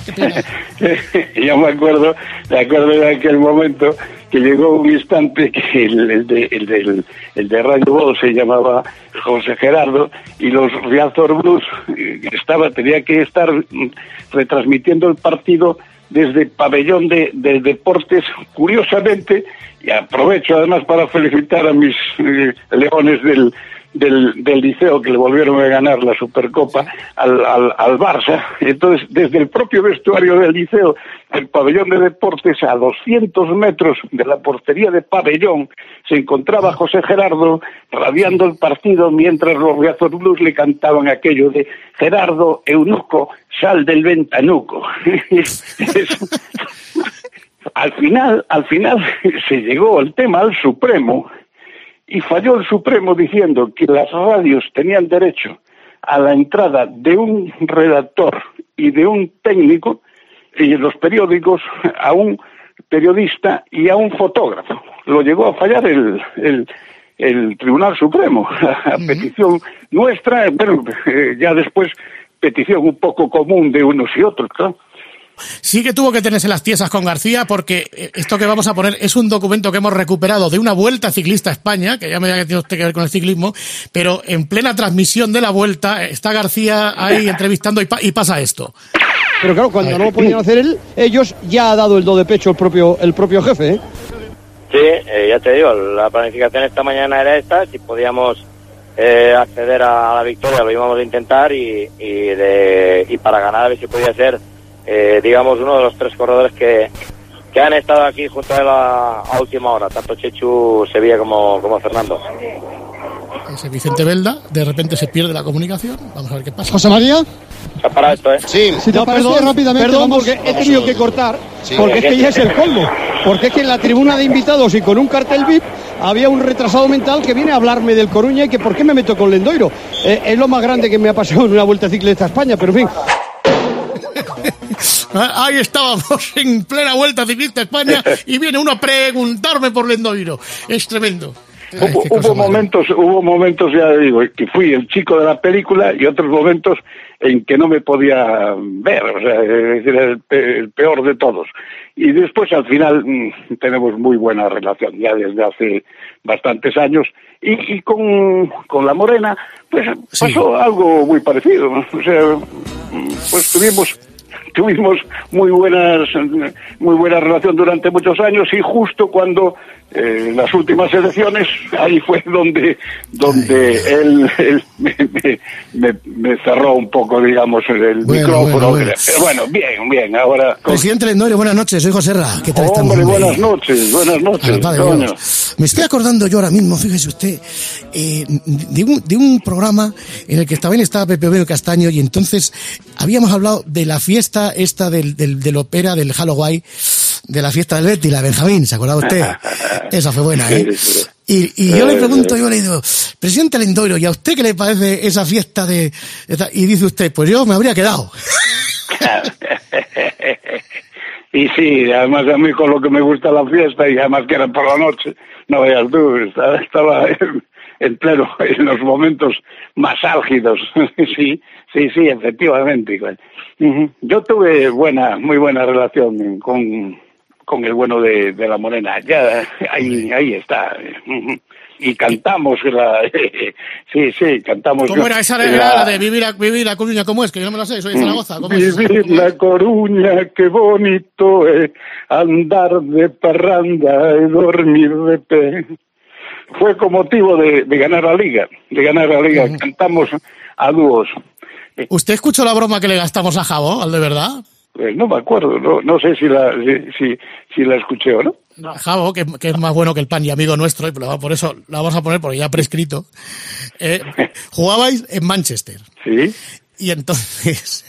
Yo me acuerdo, me acuerdo de aquel momento que llegó un instante que el, el, de, el, de, el de Radio Voz se llamaba José Gerardo y los Riazor Blues estaba, tenía que estar retransmitiendo el partido desde el pabellón de, de deportes, curiosamente, y aprovecho además para felicitar a mis eh, leones del Del, del Liceo, que le volvieron a ganar la Supercopa al, al, al Barça. Entonces, desde el propio vestuario del Liceo, el pabellón de deportes, a doscientos metros de la portería de pabellón, se encontraba José Gerardo radiando el partido mientras los Riazor Blues le cantaban aquello de Gerardo, eunuco, sal del ventanuco. al final, al final se llegó el tema al Supremo, y falló el Supremo diciendo que las radios tenían derecho a la entrada de un redactor y de un técnico, y en los periódicos a un periodista y a un fotógrafo. Lo llegó a fallar el, el, el Tribunal Supremo, a uh-huh. petición nuestra, bueno, eh, ya después petición un poco común de unos y otros, claro. Sí que tuvo que tenerse las tiesas con García, porque esto que vamos a poner es un documento que hemos recuperado de una Vuelta Ciclista a España, que ya me había tenido que ver con el ciclismo, pero en plena transmisión de la Vuelta está García ahí entrevistando y, pa- y pasa esto. Pero claro, cuando no lo podían hacer él, ellos ya ha dado el do de pecho el propio, el propio jefe, ¿eh? Sí, eh, ya te digo, la planificación esta mañana era esta, si podíamos eh, acceder a la victoria lo íbamos a intentar y, y, de, y para ganar a ver si podía ser Eh, digamos, uno de los tres corredores que, que han estado aquí junto a él a, a última hora, tanto Chechu Sevilla como, como Fernando. Ese Vicente Belda, de repente se pierde la comunicación, vamos a ver qué pasa. José María. Se ha parado esto, ¿eh? Sí. Si te no, parece perdón, rápidamente, perdón, vamos, porque he tenido que cortar, sí, porque es que ya es el colmo. Porque es que en la tribuna de invitados y con un cartel V I P había un retrasado mental que viene a hablarme del Coruña y que por qué me meto con Lendoiro. Eh, es lo más grande que me ha pasado en una Vuelta Ciclista a España, pero en fin. Ahí estábamos en plena Vuelta Ciclista a España y viene uno a preguntarme por Lendoiro. Es tremendo. Ay, hubo, hubo momentos, hubo momentos, ya digo, que fui el chico de la película y otros momentos en que no me podía ver, o sea, es decir, el, el peor de todos. Y después, al final, mmm, tenemos muy buena relación, ya desde hace bastantes años. Y, y con, con la Morena, pues pasó sí. algo muy parecido. O sea, pues tuvimos... Tuvimos muy buenas, muy buena relación durante muchos años y justo cuando eh, las últimas elecciones, ahí fue donde donde él, él me, me, me cerró un poco, digamos, el bueno, micrófono. Bueno, bueno. Pero bueno, bien, bien, ahora... Presidente Lendoiro, buenas noches, soy José Ra. ¿Qué tal estamos? Hombre, buenas noches, buenas noches, coño. Me estoy acordando yo ahora mismo, fíjese usted, eh, de, un, de un programa en el que también estaba Pepe Veo Castaño, y entonces habíamos hablado de la fiesta esta del, del, del ópera, del Halloween, de la fiesta del Betty, la Benjamín, ¿se acuerda usted? Esa fue buena, ¿eh? Y, y yo le pregunto, yo le digo, presidente Lendoiro, ¿y a usted qué le parece esa fiesta de...? Y dice usted, pues yo me habría quedado. Y sí, además a mí con lo que me gusta la fiesta, y además que era por la noche, no veas tú, estaba, estaba en, en pleno, en los momentos más álgidos. Sí, sí, sí, efectivamente. Uh-huh. Yo tuve buena, muy buena relación con, con el bueno de, de la Morena, ya ahí, ahí está. Uh-huh. Y cantamos la... sí, sí, cantamos... ¿Cómo era esa de la, la de vivir a, vivir la Coruña? ¿Cómo es? Que yo no me lo sé, soy de Zaragoza. ¿Cómo es? Vivir la Coruña, qué bonito es andar de parranda y dormir de pie. Fue con motivo de, de ganar la Liga, de ganar la Liga. Uh-huh. Cantamos a dúos. ¿Usted escuchó la broma que le gastamos a Jabo, al de verdad? Pues no me acuerdo, no, no sé si la, si, si, si la escuché o no. Jabo, que, que es más bueno que el pan y amigo nuestro, y por eso la vamos a poner porque ya ha prescrito. Eh, jugabais en Manchester. Sí. Y entonces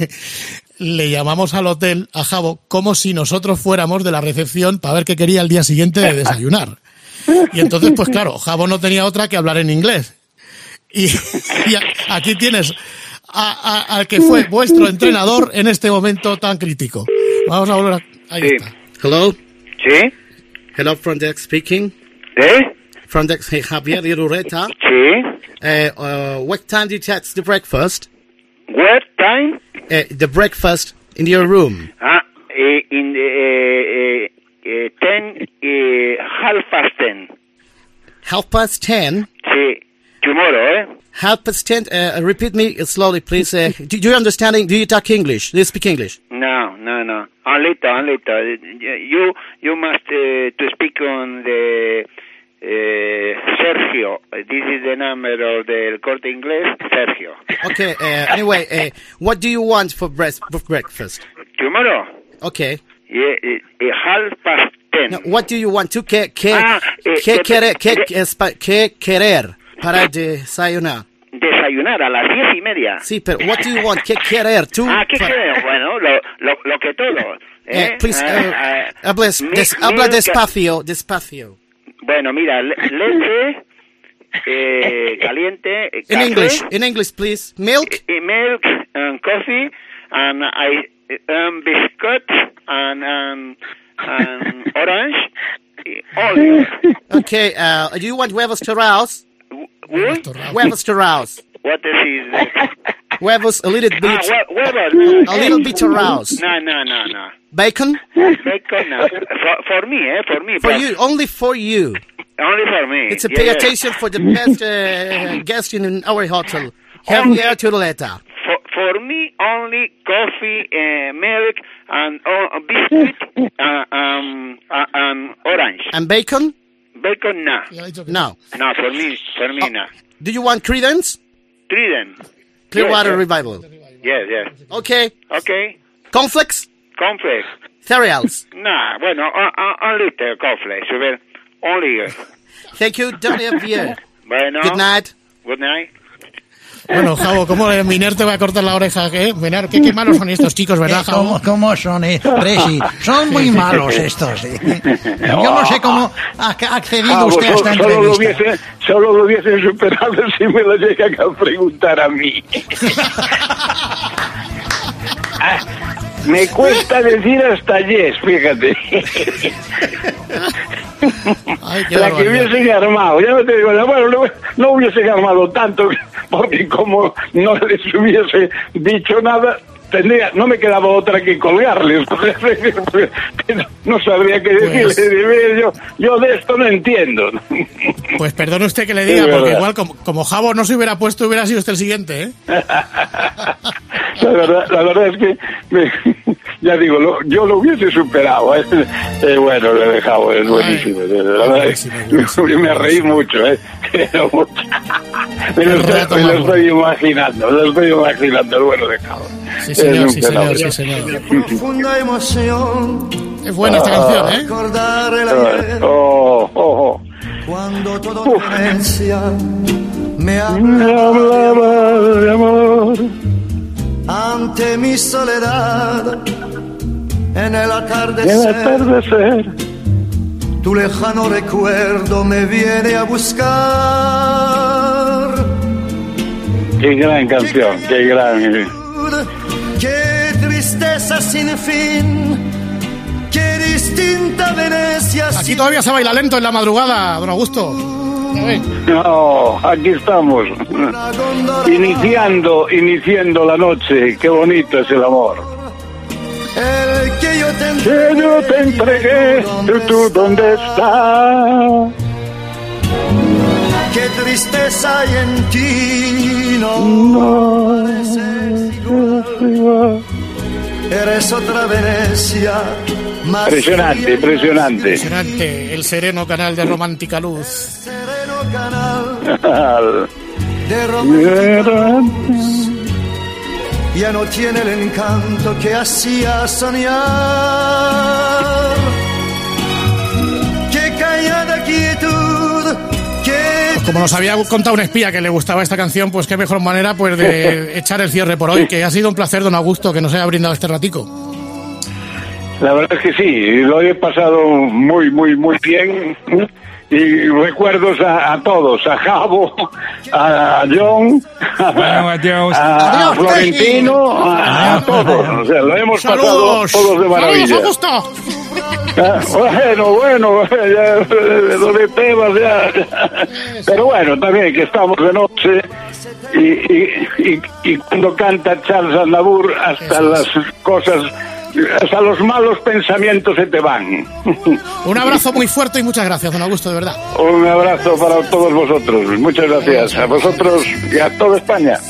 le llamamos al hotel a Jabo como si nosotros fuéramos de la recepción para ver qué quería el día siguiente de desayunar. Y entonces, pues claro, Jabo no tenía otra que hablar en inglés. Y, y aquí tienes a, a, al que fue vuestro entrenador en este momento tan crítico. Vamos a volver a... Ahí sí. está. Hello. Sí. Hello, front desk speaking. ¿Eh? Front desk, hey, Javier Irureta. Sí. Uh, uh, what time do you take the breakfast? What time? Uh, the breakfast in your room. Ah, eh, in the, uh, uh, ten, uh, half past ten. Half past ten? Sí. Tomorrow, eh? Half past ten. Uh, repeat me slowly, please. Uh, do, do you understanding? Do you talk English? Do you speak English? No, no, no. A little, a little. You, you must uh, to speak on the uh, Sergio. This is the number of the Corte Inglés, Sergio. Okay. Uh, anyway, uh, what do you want for, bre- for breakfast? Tomorrow. Okay. Yeah, uh, uh, half past ten. No, what do you want to que que ah, que, eh, querer, que, de, que, espa, que querer para desayunar? Desayunar a las diez y media. Sí, pero what do you want? ¿Qué querer tú? Ah, ¿qué querer? Bueno, lo, lo, lo que todo. ¿eh? Eh, please, uh, uh, hables, uh, des, milk, habla milk, despacio, despacio. Bueno, mira, le, leche eh, caliente, In café, English, in English, please. Milk. eh, milk and coffee, and I um, biscuit and um, and orange. All. Okay. Uh, do you want huevos torrados? What? Huevos torrados. What is it? Huevos, a little bit. Ah, huevos. A little bit torrados. No, no, no, no. Bacon? Bacon, no. For, for me, eh? For me. For you, only for you. Only for me. It's a yeah, pay yeah. attention for the best uh, guest in our hotel. Javier Turleta. For, for me, only coffee, uh, milk, and uh, biscuit, uh, um, uh, um, orange. And bacon? Bacon, no. No. No, for me, for me, Oh. no. Do you want credence? Trident. Clearwater yes, yes. Revival. Yes, yes. Okay. Okay. Cornflakes? Cornflakes. Cereals? Nah, bueno, uh, uh, only the cornflakes. Well, only. Uh, Thank you, Donny Javier. Bueno. Good night. Good night. Bueno, Javo, ¿cómo Miner te va a cortar la oreja? ¿Qué? Miner, ¿qué, qué malos son estos chicos, ¿verdad, Javo? ¿Cómo, cómo son, eh? Resi, son muy malos estos. Eh. Yo no sé cómo ha accedido ah, usted a esta solo, solo entrevista. Lo hubiese, solo lo hubiesen superado si me lo llegan a preguntar a mí. ah, me cuesta decir hasta yes, fíjate. Ay, la que hubiesen armado, ya no te digo, bueno, no, no hubiesen armado tanto, porque como no les hubiese dicho nada, tendría, no me quedaba otra que colgarles, no sabría qué decirles, pues, yo, yo de esto no entiendo. Pues perdone usted que le diga, sí, porque igual como, como Javo no se hubiera puesto, hubiera sido usted el siguiente, ¿eh? La verdad, la verdad es que me, ya digo, lo, yo lo hubiese superado. ¿eh? Eh, bueno, lo he dejado, es buenísimo. Ay, la verdad, buenísimo, buenísimo. Me reí mucho, ¿eh? me, lo estoy, me lo estoy imaginando, me lo estoy imaginando, el bueno dejado. Sí, señor, sí, señor, sí, señor. Profunda emoción. Es buena esta canción, ¿eh? Recordar el ayer. Oh, oh, oh. Cuando todo Venecia me hablaba de amor. Ante mi soledad, en el atardecer, en el atardecer, tu lejano recuerdo me viene a buscar. Qué gran canción, qué, qué gran. Qué tristeza sin fin, qué distinta Venecia. Aquí todavía se baila lento en la madrugada, don Augusto. No, aquí estamos, iniciando, iniciando la noche. Qué bonito es el amor. El que yo te entregué, que yo te entregué, ¿tú, tú dónde estás? Qué tristeza hay en ti, no, no eres igual. Eres otra Venecia. Impresionante, impresionante. Impresionante, el sereno canal de romántica luz. Sereno canal de romántica luz. Ya no tiene el encanto que hacía soñar. Qué callada quietud. Pues como nos había contado un espía que le gustaba esta canción, pues qué mejor manera pues de echar el cierre por hoy, que ha sido un placer, don Augusto, que nos haya brindado este ratico. La verdad es que sí, lo he pasado muy, muy, muy bien. Y recuerdos a, a todos, a Javo, a John, bueno, adiós. a, adiós, Florentino, a, a todos. O sea, lo hemos Saludos. pasado todos de maravilla. ¡Saludos, Augusto! Ah, bueno, bueno, ya, lo de Tebas ya, ya. Pero bueno, también que estamos de noche y, y, y, y cuando canta Charles Aznavour hasta las cosas, hasta los malos pensamientos se te van. Un abrazo muy fuerte y muchas gracias, don Augusto, de verdad. Un abrazo para todos vosotros, muchas gracias a vosotros y a toda España.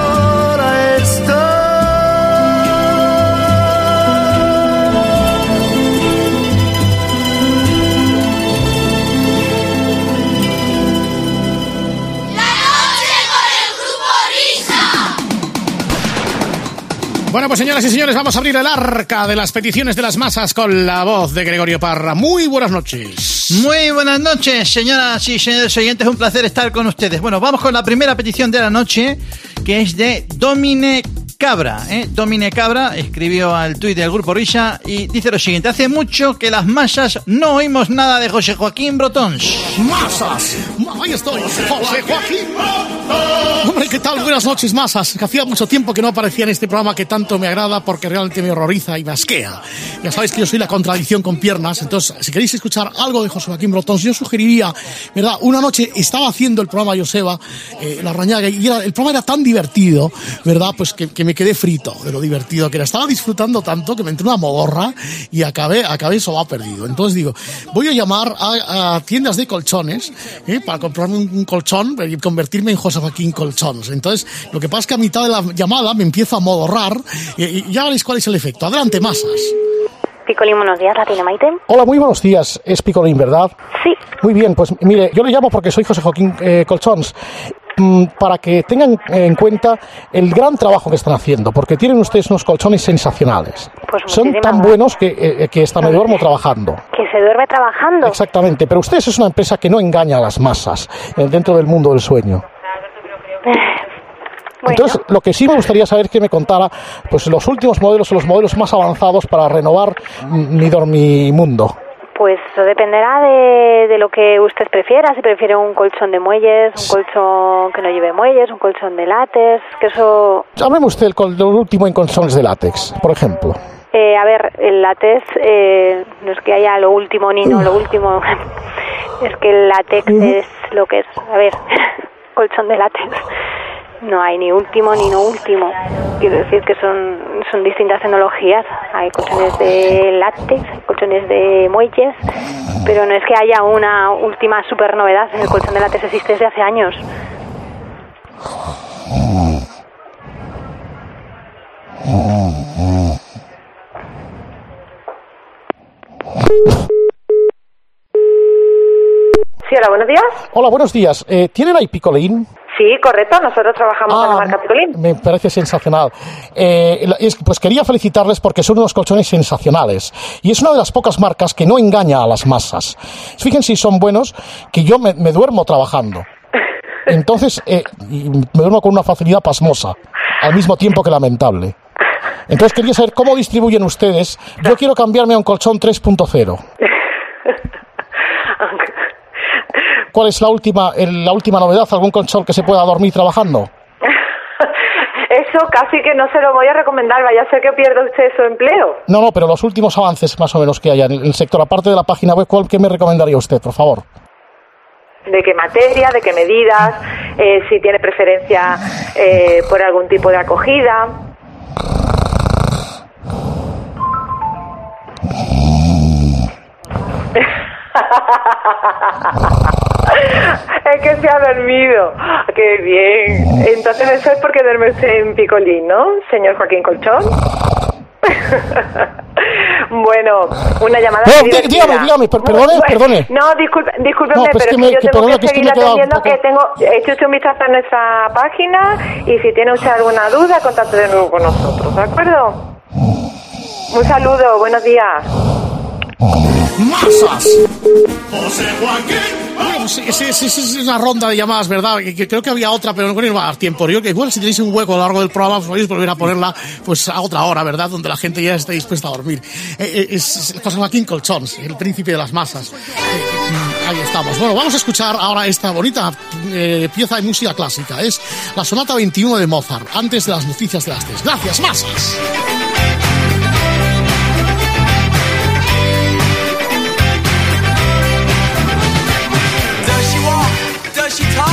Bueno, pues señoras y señores, vamos a abrir el arca de las peticiones de las masas con la voz de Gregorio Parra. Muy buenas noches. Muy buenas noches, señoras y señores oyentes. Un placer estar con ustedes. Bueno, vamos con la primera petición de la noche, que es de Domine Cabra. ¿eh? Domine Cabra escribió al tuit del Grupo Risa y dice lo siguiente: hace mucho que las masas no oímos nada de José Joaquín Brotons. ¡Masas! Ahí estoy, José Joaquín. Hombre, ¿qué tal? Buenas noches, masas. Que hacía mucho tiempo que no aparecía en este programa que tanto me agrada porque realmente me horroriza y me asquea. Ya sabéis que yo soy la contradicción con piernas, entonces si queréis escuchar algo de José Joaquín Brotons, yo sugeriría, ¿verdad? Una noche estaba haciendo el programa Joseba, eh, La Rañaga, y era, el programa era tan divertido, ¿verdad? Pues que, que me quedé frito de lo divertido que era. Estaba disfrutando tanto que me entró una modorra y acabé, acabé soba perdido. Entonces digo, voy a llamar a, a tiendas de colchones ¿eh? para comprarme un, un colchón y convertirme en José Joaquín Colchones. Entonces, lo que pasa es que a mitad de la llamada me empiezo a modorrar y, y ya veréis cuál es el efecto. Adelante, masas. Picolín, buenos días, ¿la tiene Maite? Hola, muy buenos días. Es Picolín, ¿verdad? Sí. Muy bien, pues mire, yo le llamo porque soy José Joaquín eh, Colchons, mmm, para que tengan en cuenta el gran trabajo que están haciendo, porque tienen ustedes unos colchones sensacionales. Pues son tan gracias. buenos que, eh, que hasta me duermo trabajando. ¿Que se duerme trabajando? Exactamente, pero ustedes es una empresa que no engaña a las masas eh, dentro del mundo del sueño. Bueno. Entonces, lo que sí me gustaría saber es que me contara pues los últimos modelos o los modelos más avanzados para renovar mi dormimundo. Pues eso dependerá de, de lo que usted prefiera, si prefiere un colchón de muelles, un colchón que no lleve muelles, un colchón de látex, que eso... Hábleme usted del, del último en colchones de látex, por ejemplo. Eh, a ver, el látex eh, no es que haya lo último ni no lo último, es que el látex es lo que es, a ver, colchón de látex. No hay ni último ni no último. Quiero decir que son, son distintas tecnologías. Hay colchones de látex, colchones de muelles, pero no es que haya una última super novedad. El colchón de látex existe desde hace años. Sí, hola, buenos días. Hola, buenos días. Eh, ¿Tienen ahí Picolín? Sí, correcto, nosotros trabajamos Ah, con la marca Picolín. Me parece sensacional. Eh, la- es- pues quería felicitarles porque son unos colchones sensacionales. Y es una de las pocas marcas que no engaña a las masas. Fíjense si son buenos, que yo me, me duermo trabajando. Entonces, eh, y me duermo con una facilidad pasmosa, al mismo tiempo que lamentable. Entonces quería saber cómo distribuyen ustedes. Yo quiero cambiarme a un colchón tres punto cero. ¿Cuál es la última, el- la última novedad? ¿Algún colchón que se pueda dormir trabajando? Eso casi que no se lo voy a recomendar, vaya a ser que pierda usted su empleo. No, no, pero los últimos avances más o menos que haya en el sector, aparte de la página web, ¿cuál, ¿qué me recomendaría usted, por favor? ¿De qué materia, de qué medidas, eh, si tiene preferencia eh, por algún tipo de acogida? Es que se ha dormido. ¡Qué bien! Entonces eso es porque duerme usted en Picolín, ¿no, señor Joaquín Colchón? Bueno, una llamada No, divertida. dí- dígame, dígame, per- perdone, Bueno, perdone. No, disculpe, discúlpeme, No, pues pero que es me- que yo que tengo perdona, que que es que seguir me he quedado un atendiendo, poco- que tengo... Eche usted un vistazo a nuestra página y si tiene usted alguna duda, contacte de nuevo con nosotros, ¿de acuerdo? Un saludo, buenos días. ¡Masas! José Joaquín. Bueno, pues sí, sí, sí, es una ronda de llamadas, ¿verdad? Que, que creo que había otra, pero no creo que va a dar tiempo. Yo que igual si tenéis un hueco a lo largo del programa, pues podéis volver a ponerla pues a otra hora, ¿verdad? Donde la gente ya esté dispuesta a dormir. Eh, eh, es es José Joaquín Colchons, el príncipe de las masas. Eh, eh, ahí estamos. Bueno, vamos a escuchar ahora esta bonita eh, pieza de música clásica. Es la Sonata veintiuno de Mozart, antes de las noticias de las tres. Gracias, masas. Does she walk? Does she talk?